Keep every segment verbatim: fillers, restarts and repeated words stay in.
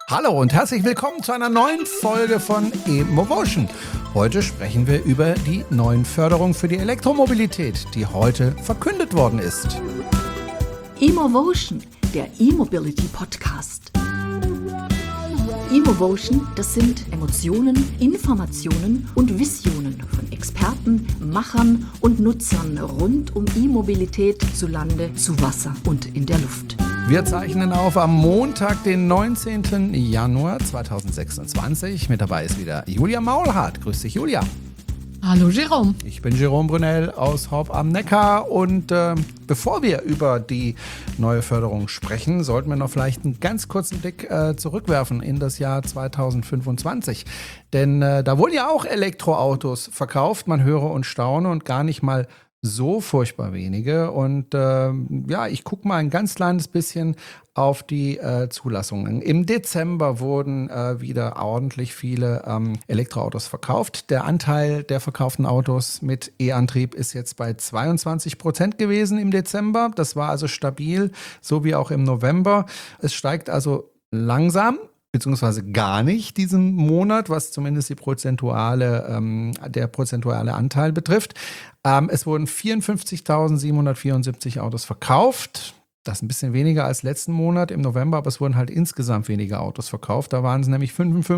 Hallo und herzlich willkommen zu einer neuen Folge von eMovotion. Heute sprechen wir über die neuen Förderungen für die Elektromobilität, die heute verkündet worden ist. eMovotion, der E-Mobility Podcast. eMovotion, das sind Emotionen, Informationen und Visionen von Experten, Machern und Nutzern rund um E-Mobilität zu Lande, zu Wasser und in der Luft. Wir zeichnen auf am Montag, den neunzehnten Januar zweitausendsechsundzwanzig. Mit dabei ist wieder Julia Maulhardt. Grüß dich, Julia. Hallo Jerome. Ich bin Jerome Brunel aus Horb am Neckar und äh, bevor wir über die neue Förderung sprechen, sollten wir noch vielleicht einen ganz kurzen Blick äh, zurückwerfen in das Jahr zweitausendfünfundzwanzig. Denn äh, da wurden ja auch Elektroautos verkauft, man höre und staune und gar nicht mal so furchtbar wenige. Und äh, ja, ich gucke mal ein ganz kleines bisschen auf die äh, Zulassungen. Im Dezember wurden äh, wieder ordentlich viele ähm, Elektroautos verkauft. Der Anteil der verkauften Autos mit E-Antrieb ist jetzt bei zweiundzwanzig Prozent gewesen im Dezember. Das war also stabil, so wie auch im November. Es steigt also langsam, beziehungsweise gar nicht diesen Monat, was zumindest die prozentuale, ähm, der prozentuale Anteil betrifft. Ähm, es wurden vierundfünfzigtausendsiebenhundertvierundsiebzig Autos verkauft. Das ist ein bisschen weniger als letzten Monat im November, aber es wurden halt insgesamt weniger Autos verkauft. Da waren es nämlich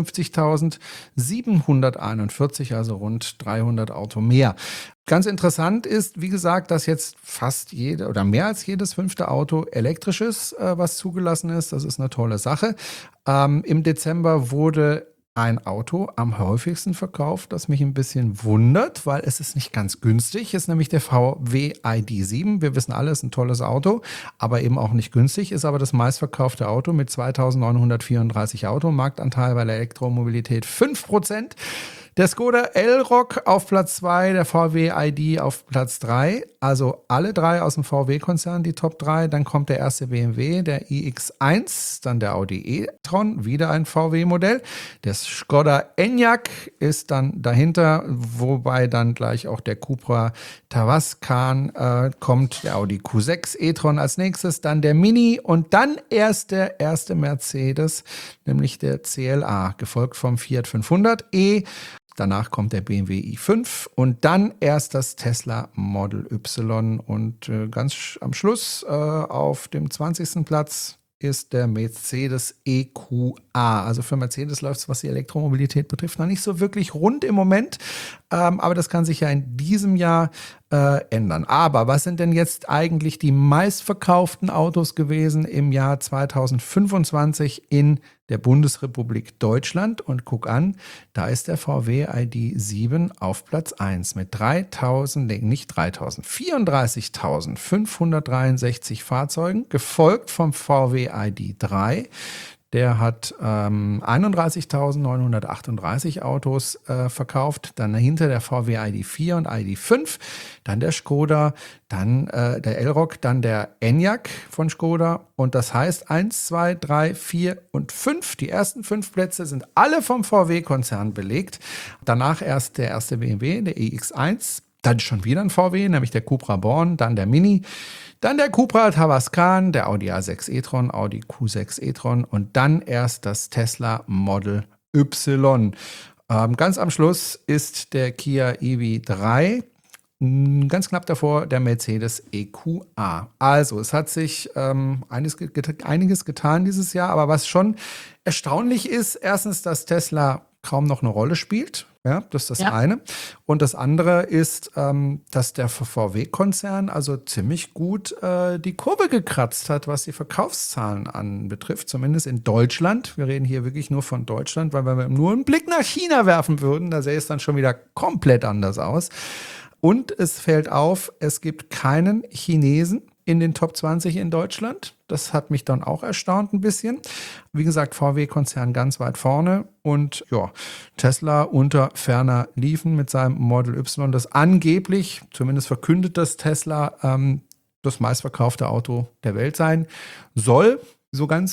fünfundfünfzigtausendsiebenhunderteinundvierzig, also rund dreihundert Auto mehr. Ganz interessant ist, wie gesagt, dass jetzt fast jede oder mehr als jedes fünfte Auto elektrisch ist, äh, was zugelassen ist. Das ist eine tolle Sache. Ähm, im Dezember wurde ein Auto am häufigsten verkauft, das mich ein bisschen wundert, weil es ist nicht ganz günstig, ist nämlich der V W I D sieben. Wir wissen alle, es ist ein tolles Auto, aber eben auch nicht günstig, ist aber das meistverkaufte Auto mit zweitausendneunhundertvierunddreißig Auto, Marktanteil bei der Elektromobilität fünf Prozent. Der Skoda Elroq auf Platz zwei, der V W I D auf Platz drei, also alle drei aus dem V W-Konzern, die Top drei. Dann kommt der erste B M W, der i X eins, dann der Audi e-tron, wieder ein V W-Modell. Der Skoda Enyaq ist dann dahinter, wobei dann gleich auch der Cupra Tavascan äh, kommt, der Audi Q sechs e-tron als nächstes, dann der Mini und dann erst der erste Mercedes, nämlich der C L A, gefolgt vom Fiat fünfhundert e. Danach kommt der B M W i fünf und dann erst das Tesla Model Y. Und äh, ganz am Schluss äh, auf dem zwanzigsten Platz ist der Mercedes E Q A. Also für Mercedes läuft es, was die Elektromobilität betrifft, noch nicht so wirklich rund im Moment. Ähm, aber das kann sich ja in diesem Jahr äh, ändern. Aber was sind denn jetzt eigentlich die meistverkauften Autos gewesen im Jahr zweitausendfünfundzwanzig in der Bundesrepublik Deutschland? Und guck an, da ist der V W I D sieben auf Platz eins mit dreitausend, nee, nicht dreitausend, vierunddreißigtausendfünfhundertdreiundsechzig Fahrzeugen, gefolgt vom V W I D drei. Der hat ähm, einunddreißigtausendneunhundertachtunddreißig Autos äh, verkauft. Dann dahinter der V W I D vier und I D fünf. Dann der Skoda, dann äh, der Elroq, dann der Enyaq von Skoda. Und das heißt eins, zwei, drei, vier und fünf. Die ersten fünf Plätze sind alle vom V W-Konzern belegt. Danach erst der erste B M W, der i X eins. Dann schon wieder ein V W, nämlich der Cupra Born, dann der Mini, dann der Cupra Tavascan, der Audi A sechs e-tron, Audi Q sechs e-tron und dann erst das Tesla Model Y. Ähm, ganz am Schluss ist der Kia E V drei, ganz knapp davor der Mercedes E Q A. Also es hat sich ähm, einiges, get- einiges getan dieses Jahr, aber was schon erstaunlich ist, erstens, dass Tesla kaum noch eine Rolle spielt. Ja, das ist das ja. eine. Und das andere ist, ähm, dass der V W-Konzern also ziemlich gut äh, die Kurve gekratzt hat, was die Verkaufszahlen anbetrifft, zumindest in Deutschland. Wir reden hier wirklich nur von Deutschland, weil wenn wir nur einen Blick nach China werfen würden, da sähe es dann schon wieder komplett anders aus. Und es fällt auf, es gibt keinen Chinesen in den Top zwanzig in Deutschland. Das hat mich dann auch erstaunt ein bisschen. Wie gesagt, V W-Konzern ganz weit vorne und ja, Tesla unter ferner liefen mit seinem Model Y, das angeblich, zumindest verkündet das Tesla, ähm, das meistverkaufte Auto der Welt sein soll. So ganz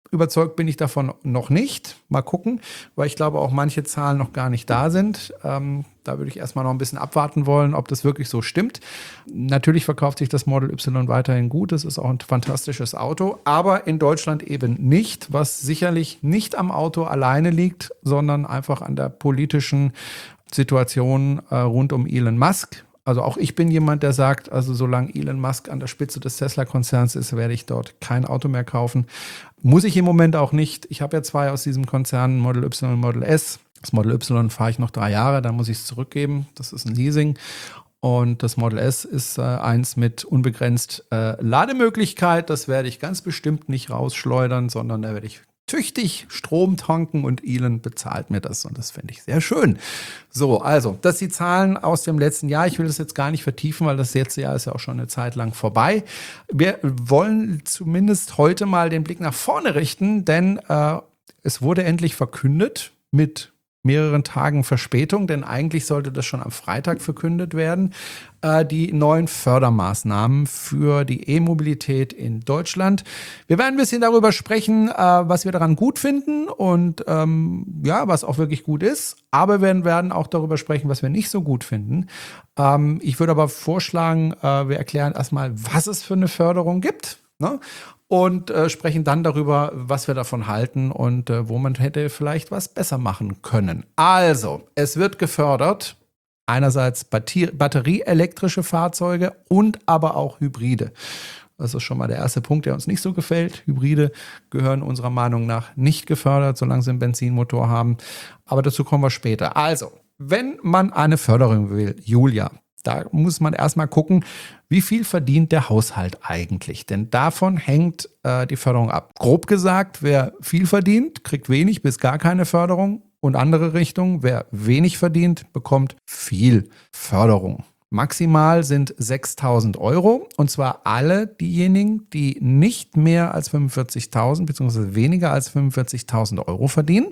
Überzeugt bin ich davon noch nicht. Mal gucken, weil ich glaube auch manche Zahlen noch gar nicht da sind. Ähm, da würde ich erstmal noch ein bisschen abwarten wollen, ob das wirklich so stimmt. Natürlich verkauft sich das Model Y weiterhin gut. Es ist auch ein fantastisches Auto, aber in Deutschland eben nicht, was sicherlich nicht am Auto alleine liegt, sondern einfach an der politischen Situation äh, rund um Elon Musk. Also auch ich bin jemand, der sagt, also solange Elon Musk an der Spitze des Tesla-Konzerns ist, werde ich dort kein Auto mehr kaufen. Muss ich im Moment auch nicht. Ich habe ja zwei aus diesem Konzern, Model Y und Model S. Das Model Y fahre ich noch drei Jahre, dann muss ich es zurückgeben. Das ist ein Leasing. Und das Model S ist äh, eins mit unbegrenzt äh, Lademöglichkeit. Das werde ich ganz bestimmt nicht rausschleudern, sondern da werde ich tüchtig Strom tanken und Elon bezahlt mir das und das finde ich sehr schön. So, also, das sind die Zahlen aus dem letzten Jahr. Ich will das jetzt gar nicht vertiefen, weil das letzte Jahr ist ja auch schon eine Zeit lang vorbei. Wir wollen zumindest heute mal den Blick nach vorne richten, denn äh, es wurde endlich verkündet mit mehreren Tagen Verspätung, denn eigentlich sollte das schon am Freitag verkündet werden, äh, die neuen Fördermaßnahmen für die E-Mobilität in Deutschland. Wir werden ein bisschen darüber sprechen, äh, was wir daran gut finden und ähm, ja, was auch wirklich gut ist, aber wir werden auch darüber sprechen, was wir nicht so gut finden. Ähm, ich würde aber vorschlagen, äh, wir erklären erstmal, was es für eine Förderung gibt, ne? Und äh, sprechen dann darüber, was wir davon halten und äh, wo man hätte vielleicht was besser machen können. Also, es wird gefördert, einerseits Batter- batterieelektrische Fahrzeuge und aber auch Hybride. Das ist schon mal der erste Punkt, der uns nicht so gefällt. Hybride gehören unserer Meinung nach nicht gefördert, solange sie einen Benzinmotor haben. Aber dazu kommen wir später. Also, wenn man eine Förderung will, Julia, da muss man erstmal gucken, wie viel verdient der Haushalt eigentlich? Denn davon hängt äh, die Förderung ab. Grob gesagt, wer viel verdient, kriegt wenig bis gar keine Förderung. Und andere Richtung, wer wenig verdient, bekommt viel Förderung. Maximal sind sechstausend Euro. Und zwar alle diejenigen, die nicht mehr als fünfundvierzigtausend bzw. weniger als fünfundvierzigtausend Euro verdienen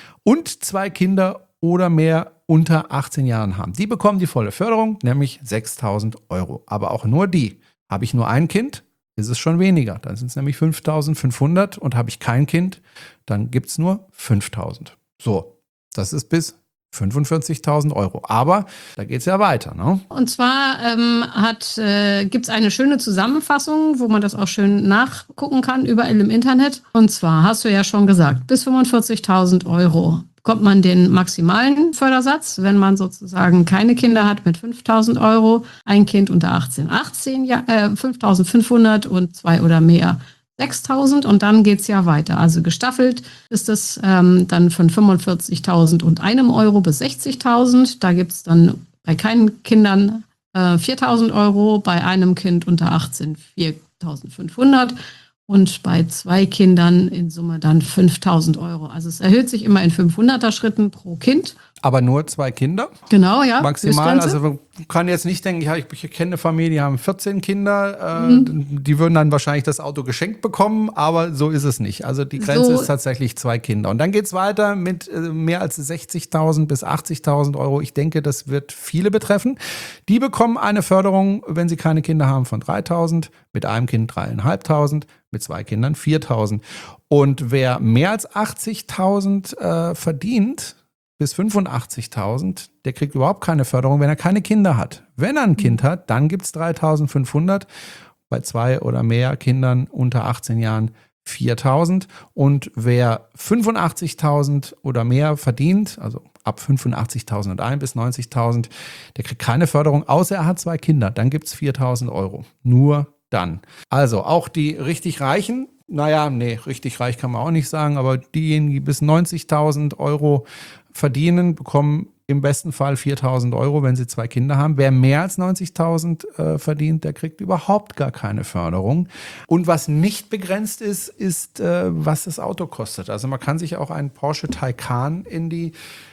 und zwei Kinder oder mehr unter achtzehn Jahren haben. Die bekommen die volle Förderung, nämlich sechstausend Euro. Aber auch nur die. Habe ich nur ein Kind, ist es schon weniger. Dann sind es nämlich fünftausendfünfhundert und habe ich kein Kind, dann gibt es nur fünftausend. So, das ist bis fünfundvierzigtausend Euro. Aber da geht es ja weiter, ne? Und zwar ähm, äh, gibt es eine schöne Zusammenfassung, wo man das auch schön nachgucken kann, überall im Internet. Und zwar hast du ja schon gesagt, bis fünfundvierzigtausend Euro bekommt man den maximalen Fördersatz, wenn man sozusagen keine Kinder hat, mit fünftausend Euro, ein Kind unter achtzehn, achtzehn ja, äh, fünftausendfünfhundert und zwei oder mehr sechstausend und dann geht es ja weiter. Also gestaffelt ist es ähm, dann von fünfundvierzigtausend und einem Euro bis sechzigtausend. Da gibt es dann bei keinen Kindern äh, viertausend Euro, bei einem Kind unter achtzehn viertausendfünfhundert. Und bei zwei Kindern in Summe dann fünftausend Euro. Also es erhöht sich immer in fünfhunderter Schritten pro Kind. Aber nur zwei Kinder? Genau, ja. Maximal. Also man kann jetzt nicht denken, ja, ich, ich kenne eine Familie, die haben vierzehn Kinder, äh, mhm. die würden dann wahrscheinlich das Auto geschenkt bekommen, aber so ist es nicht. Also die Grenze so ist tatsächlich zwei Kinder. Und dann geht es weiter mit äh, mehr als sechzigtausend bis achtzigtausend Euro. Ich denke, das wird viele betreffen. Die bekommen eine Förderung, wenn sie keine Kinder haben, von dreitausend, mit einem Kind dreieinhalbtausend, mit zwei Kindern viertausend. Und wer mehr als achtzigtausend äh, verdient, bis fünfundachtzigtausend, der kriegt überhaupt keine Förderung, wenn er keine Kinder hat. Wenn er ein Kind hat, dann gibt es dreitausendfünfhundert, bei zwei oder mehr Kindern unter achtzehn Jahren viertausend. Und wer fünfundachtzigtausend oder mehr verdient, also ab fünfundachtzigtausendeins bis neunzigtausend, der kriegt keine Förderung, außer er hat zwei Kinder. Dann gibt es viertausend Euro. Nur dann. Also auch die richtig Reichen, naja, nee, richtig reich kann man auch nicht sagen, aber diejenigen, die bis neunzigtausend Euro verdienen, bekommen im besten Fall viertausend Euro, wenn sie zwei Kinder haben. Wer mehr als neunzigtausend äh, verdient, der kriegt überhaupt gar keine Förderung. Und was nicht begrenzt ist, ist, äh, was das Auto kostet. Also man kann sich auch einen Porsche Taycan in die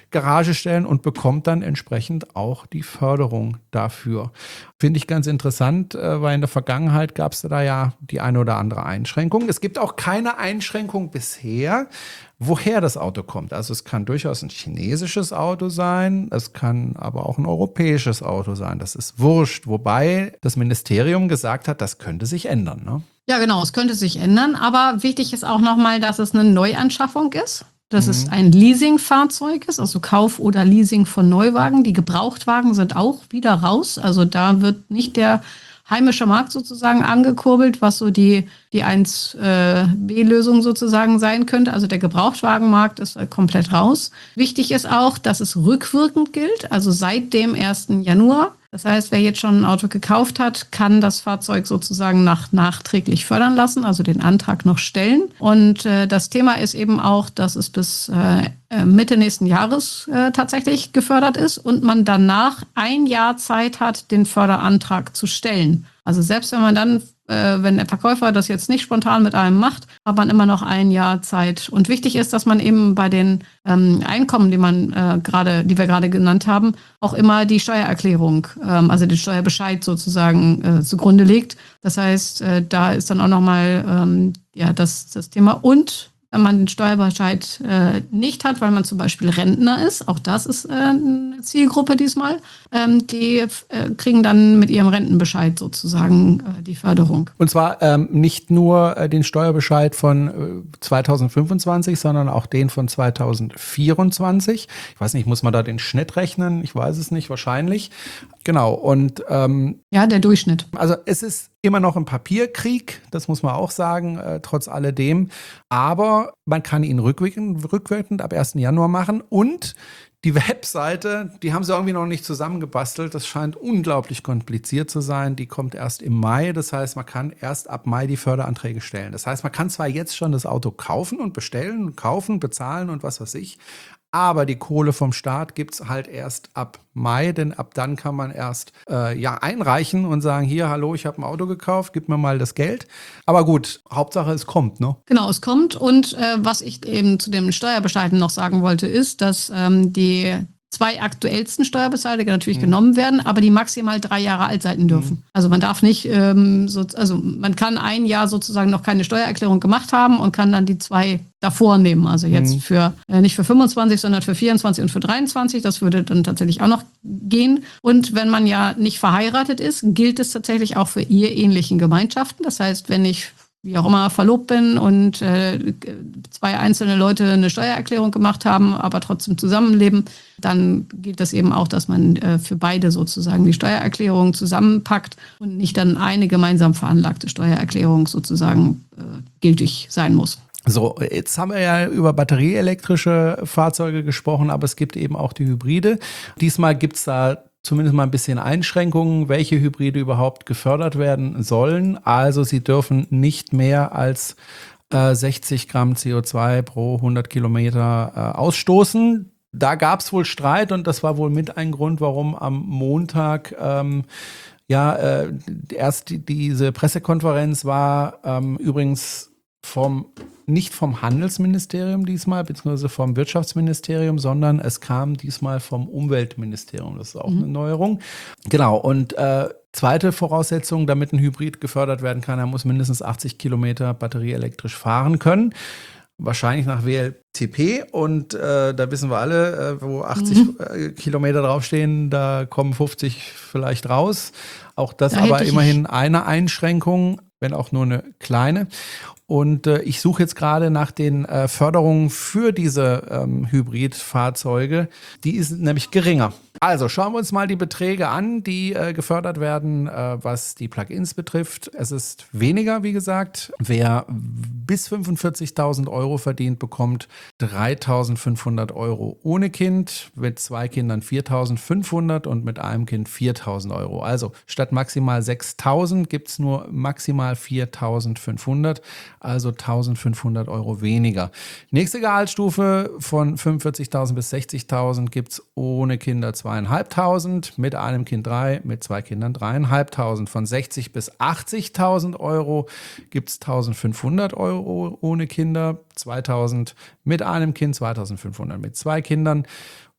Garage stellen und bekommt dann entsprechend auch die Förderung dafür. Finde ich ganz interessant, weil in der Vergangenheit gab es da ja die eine oder andere Einschränkung. Es gibt auch keine Einschränkung bisher, woher das Auto kommt. Also es kann durchaus ein chinesisches Auto sein, es kann aber auch ein europäisches Auto sein. Das ist wurscht, wobei das Ministerium gesagt hat, das könnte sich ändern, ne? Ja, genau, es könnte sich ändern, aber wichtig ist auch nochmal, dass es eine Neuanschaffung ist. Dass Mhm. es ein Leasingfahrzeug ist, also Kauf oder Leasing von Neuwagen. Die Gebrauchtwagen sind auch wieder raus. Also da wird nicht der heimische Markt sozusagen angekurbelt, was so die, die eins B Lösung sozusagen sein könnte. Also der Gebrauchtwagenmarkt ist komplett raus. Wichtig ist auch, dass es rückwirkend gilt, also seit dem ersten Januar. Das heißt, wer jetzt schon ein Auto gekauft hat, kann das Fahrzeug sozusagen nach, nachträglich fördern lassen, also den Antrag noch stellen. Und äh, das Thema ist eben auch, dass es bis äh, Mitte nächsten Jahres äh, tatsächlich gefördert ist und man danach ein Jahr Zeit hat, den Förderantrag zu stellen. Also selbst wenn man dann, äh, wenn der Verkäufer das jetzt nicht spontan mit einem macht, hat man immer noch ein Jahr Zeit. Und wichtig ist, dass man eben bei den ähm, Einkommen, die man äh, gerade, die wir gerade genannt haben, auch immer die Steuererklärung, ähm, also den Steuerbescheid sozusagen äh, zugrunde legt. Das heißt, äh, da ist dann auch nochmal ähm, ja, das, das Thema. Und wenn man den Steuerbescheid äh, nicht hat, weil man zum Beispiel Rentner ist, auch das ist äh, eine Zielgruppe diesmal, ähm, die äh, kriegen dann mit ihrem Rentenbescheid sozusagen äh, die Förderung. Und zwar ähm, nicht nur äh, den Steuerbescheid von äh, zweitausendfünfundzwanzig, sondern auch den von zweitausendvierundzwanzig. Ich weiß nicht, muss man da den Schnitt rechnen? Ich weiß es nicht, wahrscheinlich. Genau, und ähm, ja, der Durchschnitt. Also es ist immer noch ein Papierkrieg, das muss man auch sagen, äh, trotz alledem. Aber man kann ihn rückwirkend, rückwirkend ab ersten Januar machen. Und die Webseite, die haben sie irgendwie noch nicht zusammengebastelt. Das scheint unglaublich kompliziert zu sein. Die kommt erst im Mai. Das heißt, man kann erst ab Mai die Förderanträge stellen. Das heißt, man kann zwar jetzt schon das Auto kaufen und bestellen, kaufen, bezahlen und was weiß ich. Aber die Kohle vom Staat gibt es halt erst ab Mai, denn ab dann kann man erst äh, ja, einreichen und sagen, hier, hallo, ich habe ein Auto gekauft, gib mir mal das Geld. Aber gut, Hauptsache es kommt, ne? Genau, es kommt. Und äh, was ich eben zu dem Steuerbescheiden noch sagen wollte, ist, dass ähm, die zwei aktuellsten Steuerbescheide natürlich mhm. genommen werden, aber die maximal drei Jahre alt sein dürfen. Mhm. Also man darf nicht, ähm, so, also man kann ein Jahr sozusagen noch keine Steuererklärung gemacht haben und kann dann die zwei davor nehmen. Also jetzt mhm. für äh, nicht für fünfundzwanzig, sondern für vierundzwanzig und für dreiundzwanzig. Das würde dann tatsächlich auch noch gehen. Und wenn man ja nicht verheiratet ist, gilt es tatsächlich auch für eheähnlichen Gemeinschaften. Das heißt, wenn ich wie auch immer verlobt bin und äh, zwei einzelne Leute eine Steuererklärung gemacht haben, aber trotzdem zusammenleben, dann gilt das eben auch, dass man äh, für beide sozusagen die Steuererklärung zusammenpackt und nicht dann eine gemeinsam veranlagte Steuererklärung sozusagen äh, gültig sein muss. So, jetzt haben wir ja über batterieelektrische Fahrzeuge gesprochen, aber es gibt eben auch die Hybride. Diesmal gibt es da zumindest mal ein bisschen Einschränkungen, welche Hybride überhaupt gefördert werden sollen. Also sie dürfen nicht mehr als äh, sechzig Gramm C O zwei pro hundert Kilometer äh, ausstoßen. Da gab es wohl Streit und das war wohl mit ein Grund, warum am Montag ähm, ja äh, erst die, diese Pressekonferenz war. Ähm, übrigens vom nicht vom Handelsministerium diesmal, beziehungsweise vom Wirtschaftsministerium, sondern es kam diesmal vom Umweltministerium. Das ist auch mhm. eine Neuerung. Genau, und äh, zweite Voraussetzung, damit ein Hybrid gefördert werden kann, er muss mindestens achtzig Kilometer batterieelektrisch fahren können. Wahrscheinlich nach W L T P und äh, da wissen wir alle, äh, wo achtzig mhm. äh, Kilometer draufstehen, da kommen fünfzig vielleicht raus. Auch das da aber immerhin eine Einschränkung, wenn auch nur eine kleine. Und äh, ich suche jetzt gerade nach den äh, Förderungen für diese ähm, Hybridfahrzeuge. Die ist nämlich geringer. Also schauen wir uns mal die Beträge an, die äh, gefördert werden, äh, was die Plug-ins betrifft. Es ist weniger, wie gesagt. Wer bis fünfundvierzigtausend Euro verdient, bekommt dreitausendfünfhundert Euro ohne Kind, mit zwei Kindern viertausendfünfhundert und mit einem Kind viertausend Euro. Also statt maximal sechstausend gibt es nur maximal viertausendfünfhundert, also eintausendfünfhundert Euro weniger. Nächste Gehaltsstufe von fünfundvierzigtausend bis sechzigtausend gibt es ohne Kinder zweieinhalbtausend, mit einem Kind drei, mit zwei Kindern dreieinhalbtausend. Von sechzig bis achtzigtausend Euro gibt es eintausendfünfhundert Euro ohne Kinder, zweitausend mit einem Kind, zweitausendfünfhundert mit zwei Kindern.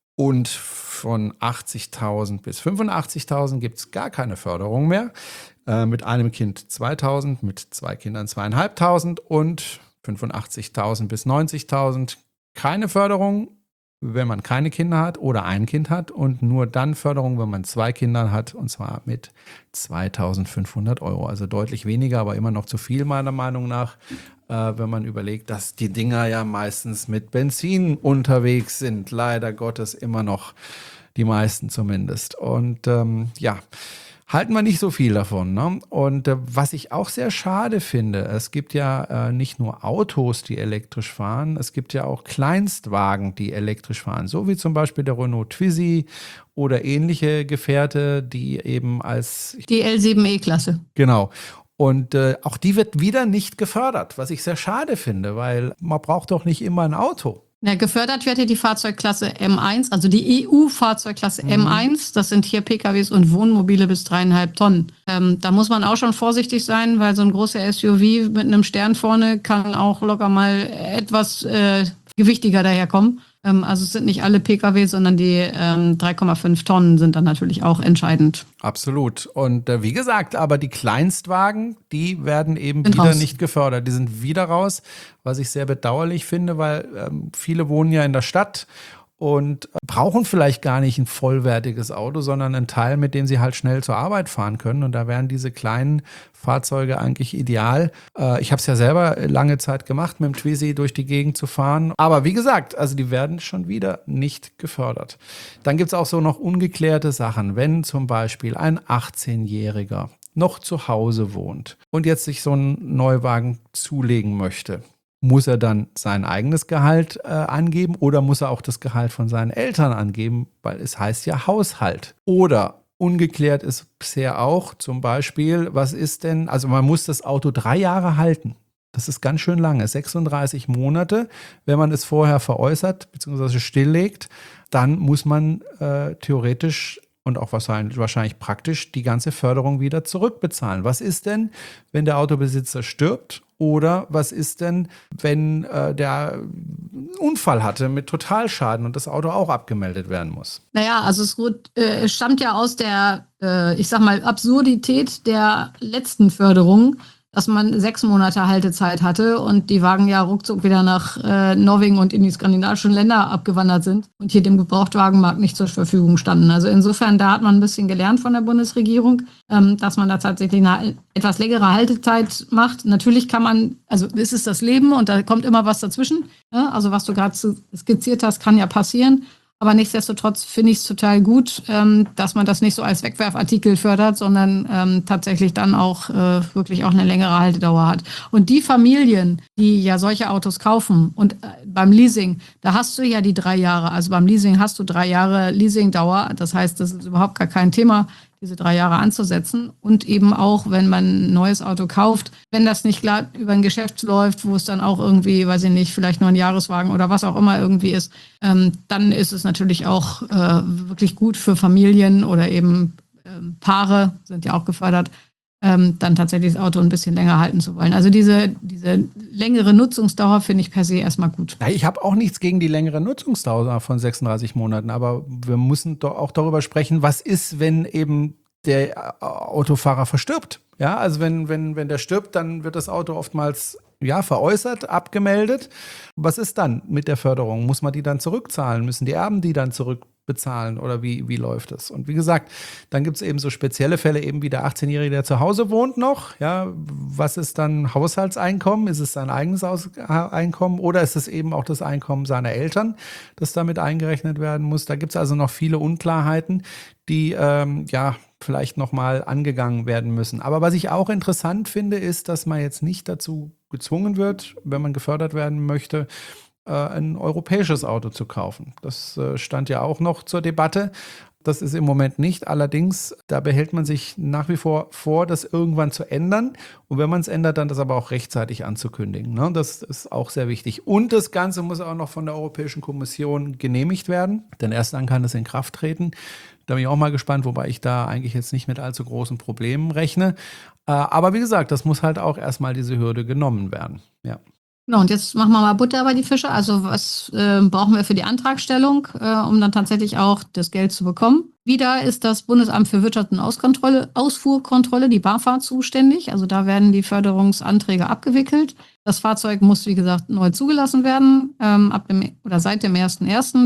Und von achtzigtausend bis fünfundachtzigtausend gibt es gar keine Förderung mehr. Äh, mit einem Kind zweitausend, mit zwei Kindern zweieinhalbtausend und fünfundachtzigtausend bis neunzigtausend keine Förderung, wenn man keine Kinder hat oder ein Kind hat, und nur dann Förderung, wenn man zwei Kinder hat, und zwar mit zweitausendfünfhundert Euro. Also deutlich weniger, aber immer noch zu viel meiner Meinung nach, äh, wenn man überlegt, dass die Dinger ja meistens mit Benzin unterwegs sind. Leider Gottes immer noch, die meisten zumindest. Und ähm, ja, halten wir nicht so viel davon. Ne? Und äh, was ich auch sehr schade finde, es gibt ja äh, nicht nur Autos, die elektrisch fahren, es gibt ja auch Kleinstwagen, die elektrisch fahren, so wie zum Beispiel der Renault Twizy oder ähnliche Gefährte, die eben als... Die L sieben E-Klasse. Genau. Und äh, auch die wird wieder nicht gefördert, was ich sehr schade finde, weil man braucht doch nicht immer ein Auto. Ja, gefördert wird hier die Fahrzeugklasse M eins, also die E U-Fahrzeugklasse mhm. M eins. Das sind hier P K Ws und Wohnmobile bis dreieinhalb Tonnen. Ähm, da muss man auch schon vorsichtig sein, weil so ein großer S U V mit einem Stern vorne kann auch locker mal etwas äh, gewichtiger daherkommen. Ähm, also es sind nicht alle P K W, sondern die ähm, drei Komma fünf Tonnen sind dann natürlich auch entscheidend. Absolut. Und äh, wie gesagt, aber die Kleinstwagen, die werden eben sind wieder raus. nicht gefördert. Die sind wieder raus, was ich sehr bedauerlich finde, weil ähm, viele wohnen ja in der Stadt und brauchen vielleicht gar nicht ein vollwertiges Auto, sondern einen Teil, mit dem sie halt schnell zur Arbeit fahren können. Und da wären diese kleinen Fahrzeuge eigentlich ideal. Äh, ich habe es ja selber lange Zeit gemacht, mit dem Twizy durch die Gegend zu fahren. Aber wie gesagt, also die werden schon wieder nicht gefördert. Dann gibt es auch so noch ungeklärte Sachen. Wenn zum Beispiel ein achtzehnjähriger noch zu Hause wohnt und jetzt sich so einen Neuwagen zulegen möchte, muss er dann sein eigenes Gehalt äh, angeben oder muss er auch das Gehalt von seinen Eltern angeben, weil es heißt ja Haushalt. Oder ungeklärt ist bisher auch zum Beispiel, was ist denn, also man muss das Auto drei Jahre halten. Das ist ganz schön lange, sechsunddreißig Monate. Wenn man es vorher veräußert bzw. stilllegt, dann muss man äh, theoretisch und auch wahrscheinlich, wahrscheinlich praktisch die ganze Förderung wieder zurückbezahlen. Was ist denn, wenn der Autobesitzer stirbt? Oder was ist denn, wenn äh, der einen Unfall hatte mit Totalschaden und das Auto auch abgemeldet werden muss? Naja, also es äh, stammt ja aus der, äh, ich sag mal, Absurdität der letzten Förderung, dass man sechs Monate Haltezeit hatte und die Wagen ja ruckzuck wieder nach äh, Norwegen und in die skandinavischen Länder abgewandert sind und hier dem Gebrauchtwagenmarkt nicht zur Verfügung standen. Also insofern, da hat man ein bisschen gelernt von der Bundesregierung, ähm, dass man da tatsächlich eine etwas längere Haltezeit macht. Natürlich kann man, also es ist das Leben und da kommt immer was dazwischen. Ja? Also was du gerade skizziert hast, kann ja passieren. Aber nichtsdestotrotz finde ich es total gut, ähm, dass man das nicht so als Wegwerfartikel fördert, sondern ähm, tatsächlich dann auch äh, wirklich auch eine längere Haltedauer hat. Und die Familien, die ja solche Autos kaufen und äh, beim Leasing, da hast du ja die drei Jahre. Also beim Leasing hast du drei Jahre Leasingdauer. Das heißt, das ist überhaupt gar kein Thema, diese drei Jahre anzusetzen. Und eben auch, wenn man ein neues Auto kauft, wenn das nicht glatt über ein Geschäft läuft, wo es dann auch irgendwie, weiß ich nicht, vielleicht nur ein Jahreswagen oder was auch immer irgendwie ist, ähm, dann ist es natürlich auch äh, wirklich gut für Familien oder eben ähm, Paare, sind ja auch gefördert, ähm, dann tatsächlich das Auto ein bisschen länger halten zu wollen. Also diese, diese längere Nutzungsdauer finde ich per se erstmal gut. Ja, ich habe auch nichts gegen die längere Nutzungsdauer von sechsunddreißig Monaten, aber wir müssen doch auch darüber sprechen, was ist, wenn eben der Autofahrer verstirbt. Ja, also wenn, wenn, wenn der stirbt, dann wird das Auto oftmals ja, veräußert, abgemeldet. Was ist dann mit der Förderung? Muss man die dann zurückzahlen? Müssen die Erben die dann zurückbezahlen? Oder wie, wie läuft das? Und wie gesagt, dann gibt es eben so spezielle Fälle, eben wie der achtzehnjährige, der zu Hause wohnt noch. Ja, was ist dann Haushaltseinkommen? Ist es sein eigenes Einkommen oder ist es eben auch das Einkommen seiner Eltern, das damit eingerechnet werden muss? Da gibt es also noch viele Unklarheiten, die ähm, ja vielleicht nochmal angegangen werden müssen. Aber was ich auch interessant finde, ist, dass man jetzt nicht dazu gezwungen wird, wenn man gefördert werden möchte, äh, ein europäisches Auto zu kaufen. Das äh, stand ja auch noch zur Debatte. Das ist im Moment nicht. Allerdings, da behält man sich nach wie vor vor, das irgendwann zu ändern. Und wenn man es ändert, dann das aber auch rechtzeitig anzukündigen. Ne? Das ist auch sehr wichtig. Und das Ganze muss auch noch von der Europäischen Kommission genehmigt werden. Denn erst dann kann es in Kraft treten. Da bin ich auch mal gespannt, wobei ich da eigentlich jetzt nicht mit allzu großen Problemen rechne. Aber wie gesagt, das muss halt auch erstmal diese Hürde genommen werden. Ja. Genau, und jetzt machen wir mal Butter bei die Fische. Also was äh, brauchen wir für die Antragstellung, äh, um dann tatsächlich auch das Geld zu bekommen? Wieder ist das Bundesamt für Wirtschaft und Auskontrolle, Ausfuhrkontrolle, die BAFA, zuständig. Also da werden die Förderungsanträge abgewickelt. Das Fahrzeug muss, wie gesagt, neu zugelassen werden, ähm, ab dem oder seit dem ersten ersten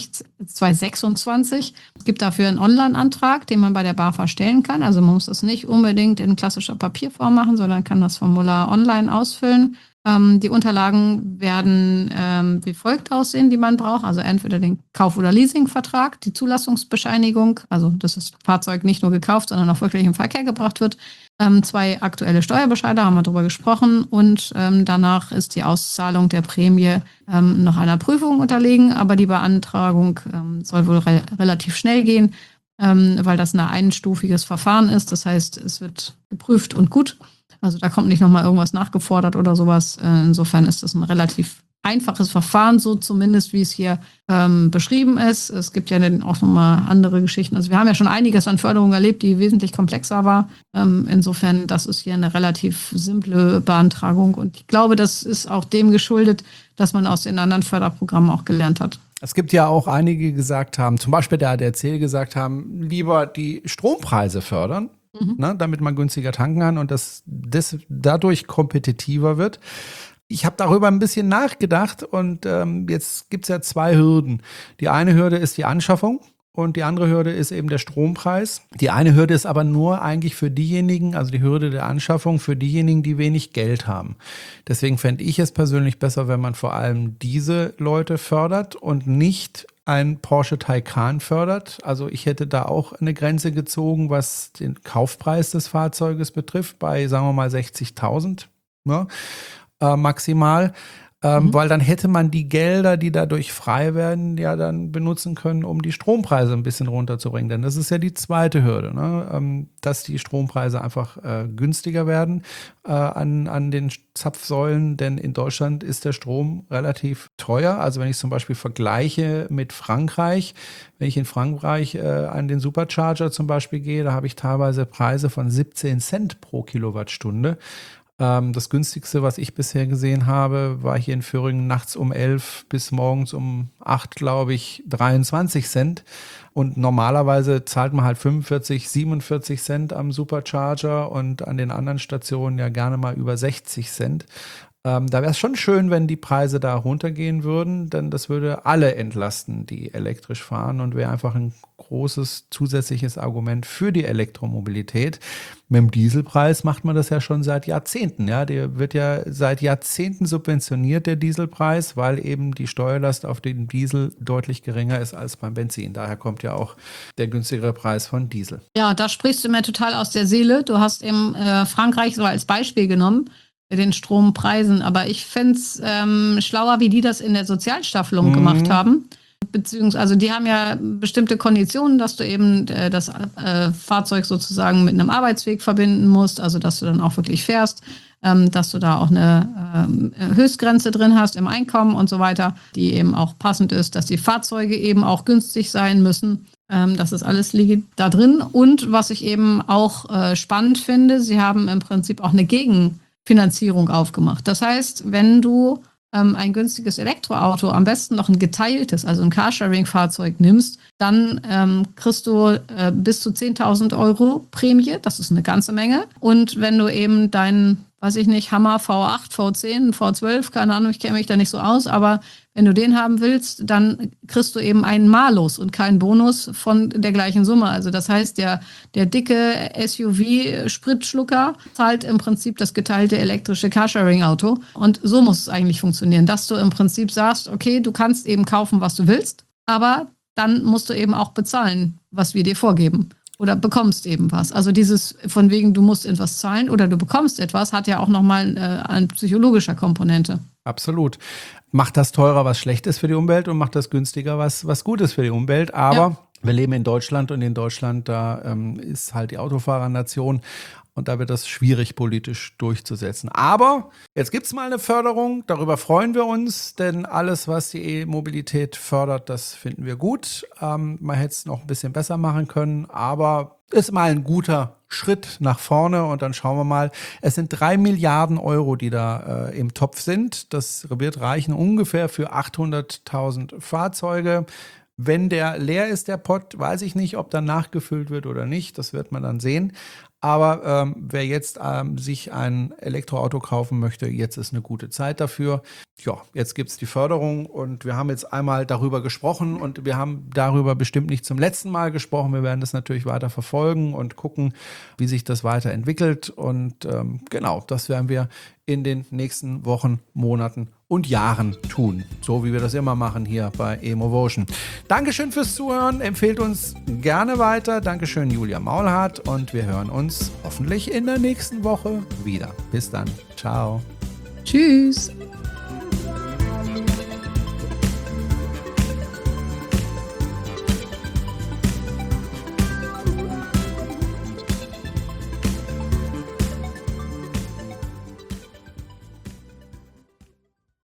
zweitausendsechsundzwanzig. Es gibt dafür einen Online-Antrag, den man bei der BAFA stellen kann. Also man muss das nicht unbedingt in klassischer Papierform machen, sondern kann das Formular online ausfüllen. Ähm, die Unterlagen werden ähm, wie folgt aussehen, die man braucht. Also entweder den Kauf- oder Leasingvertrag, die Zulassungsbescheinigung, also dass das Fahrzeug nicht nur gekauft, sondern auch wirklich im Verkehr gebracht wird. Ähm, zwei aktuelle Steuerbescheide, haben wir darüber gesprochen. Und ähm, danach ist die Auszahlung der Prämie ähm, noch einer Prüfung unterlegen. Aber die Beantragung ähm, soll wohl re- relativ schnell gehen, ähm, weil das ein einstufiges Verfahren ist. Das heißt, es wird geprüft und gut. Also da kommt nicht nochmal irgendwas nachgefordert oder sowas. Insofern ist das ein relativ einfaches Verfahren, so zumindest wie es hier ähm, beschrieben ist. Es gibt ja dann auch nochmal andere Geschichten. Also wir haben ja schon einiges an Förderung erlebt, die wesentlich komplexer war. Ähm, insofern, das ist hier eine relativ simple Beantragung. Und ich glaube, das ist auch dem geschuldet, dass man aus den anderen Förderprogrammen auch gelernt hat. Es gibt ja auch einige, die gesagt haben, zum Beispiel der A D A C gesagt haben, lieber die Strompreise fördern. Mhm. Ne, damit man günstiger tanken kann und das, das dadurch kompetitiver wird. Ich habe darüber ein bisschen nachgedacht und ähm, jetzt gibt es ja zwei Hürden. Die eine Hürde ist die Anschaffung und die andere Hürde ist eben der Strompreis. Die eine Hürde ist aber nur eigentlich für diejenigen, also die Hürde der Anschaffung für diejenigen, die wenig Geld haben. Deswegen fände ich es persönlich besser, wenn man vor allem diese Leute fördert und nicht ein Porsche Taycan fördert. Also ich hätte da auch eine Grenze gezogen, was den Kaufpreis des Fahrzeuges betrifft, bei, sagen wir mal, sechzigtausend, ne, äh, maximal. Ähm, mhm. Weil dann hätte man die Gelder, die dadurch frei werden, ja dann benutzen können, um die Strompreise ein bisschen runterzubringen. Denn das ist ja die zweite Hürde, ne? ähm, dass die Strompreise einfach äh, günstiger werden äh, an, an den Zapfsäulen. Denn in Deutschland ist der Strom relativ teuer. Also wenn ich zum Beispiel vergleiche mit Frankreich, wenn ich in Frankreich äh, an den Supercharger zum Beispiel gehe, da habe ich teilweise Preise von siebzehn Cent pro Kilowattstunde. Das günstigste, was ich bisher gesehen habe, war hier in Vöhringen nachts um elf bis morgens um acht, glaube ich, dreiundzwanzig Cent. Und normalerweise zahlt man halt fünfundvierzig, siebenundvierzig Cent am Supercharger und an den anderen Stationen ja gerne mal über sechzig Cent. Ähm, da wäre es schon schön, wenn die Preise da runtergehen würden, denn das würde alle entlasten, die elektrisch fahren und wäre einfach ein großes zusätzliches Argument für die Elektromobilität. Mit dem Dieselpreis macht man das ja schon seit Jahrzehnten. Ja, der wird ja seit Jahrzehnten subventioniert, der Dieselpreis, weil eben die Steuerlast auf den Diesel deutlich geringer ist als beim Benzin. Daher kommt ja auch der günstigere Preis von Diesel. Ja, da sprichst du mir total aus der Seele. Du hast eben äh, Frankreich so als Beispiel genommen, den Strompreisen. Aber ich fände es ähm, schlauer, wie die das in der Sozialstaffelung mhm. gemacht haben. Beziehungsweise, also die haben ja bestimmte Konditionen, dass du eben äh, das äh, Fahrzeug sozusagen mit einem Arbeitsweg verbinden musst, also dass du dann auch wirklich fährst, ähm, dass du da auch eine äh, Höchstgrenze drin hast im Einkommen und so weiter, die eben auch passend ist, dass die Fahrzeuge eben auch günstig sein müssen. Ähm, das ist alles liegt da drin. Und was ich eben auch äh, spannend finde, sie haben im Prinzip auch eine Gegen Finanzierung aufgemacht. Das heißt, wenn du ähm, ein günstiges Elektroauto, am besten noch ein geteiltes, also ein Carsharing-Fahrzeug nimmst, dann ähm, kriegst du äh, bis zu zehntausend Euro Prämie. Das ist eine ganze Menge. Und wenn du eben deinen, weiß ich nicht, Hammer V acht, V zehn, V zwölf, keine Ahnung, ich kenne mich da nicht so aus, aber wenn du den haben willst, dann kriegst du eben einen Malus und keinen Bonus von der gleichen Summe. Also das heißt, der, der dicke S U V-Spritschlucker zahlt im Prinzip das geteilte elektrische Carsharing-Auto. Und so muss es eigentlich funktionieren, dass du im Prinzip sagst, okay, du kannst eben kaufen, was du willst, aber dann musst du eben auch bezahlen, was wir dir vorgeben. Oder bekommst eben was. Also dieses von wegen, du musst etwas zahlen oder du bekommst etwas, hat ja auch nochmal äh, eine psychologische Komponente. Absolut. Macht das teurer, was schlecht ist für die Umwelt und macht das günstiger, was, was gut ist für die Umwelt. Aber ja. Wir leben in Deutschland und in Deutschland, da ähm, ist halt die Autofahrernation. und da wird das schwierig politisch durchzusetzen. Aber jetzt gibt es mal eine Förderung, darüber freuen wir uns, denn alles, was die E-Mobilität fördert, das finden wir gut. Ähm, man hätte es noch ein bisschen besser machen können, aber ist mal ein guter Schritt nach vorne und dann schauen wir mal. Es sind drei Milliarden Euro, die da äh, im Topf sind. Das wird reichen ungefähr für achthunderttausend Fahrzeuge. Wenn der leer ist, der Pott, weiß ich nicht, ob dann nachgefüllt wird oder nicht. Das wird man dann sehen. Aber ähm, wer jetzt ähm, sich ein Elektroauto kaufen möchte, jetzt ist eine gute Zeit dafür. Ja, jetzt gibt es die Förderung und wir haben jetzt einmal darüber gesprochen und wir haben darüber bestimmt nicht zum letzten Mal gesprochen. Wir werden das natürlich weiter verfolgen und gucken, wie sich das weiterentwickelt. Und ähm, genau, das werden wir in den nächsten Wochen, Monaten und Jahren tun. So wie wir das immer machen hier bei eMovotion. Dankeschön fürs Zuhören. Empfehlt uns gerne weiter. Dankeschön, Julia Maulhardt. Und wir hören uns hoffentlich in der nächsten Woche wieder. Bis dann. Ciao. Tschüss.